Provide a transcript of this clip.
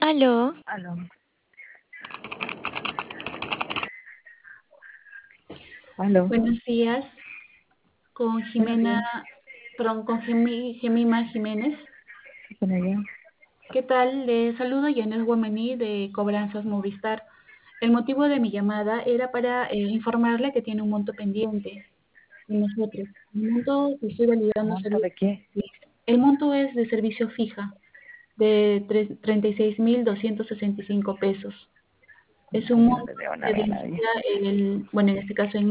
Aló, Aló, aló, Buenos días, con buenos Jimena, días, perdón, con Gemima Jiménez. ¿sí con ella? ¿Qué tal? Le saludo Yanes Guamení de Cobranzas Movistar. El motivo de mi llamada era para informarle que tiene un monto pendiente con nosotros. El monto que estoy validando ¿Monto de qué? el monto es de servicio fija de 36.265 pesos. Es un Yo no monto le debo que nada a nadie. vencía bueno, en este caso en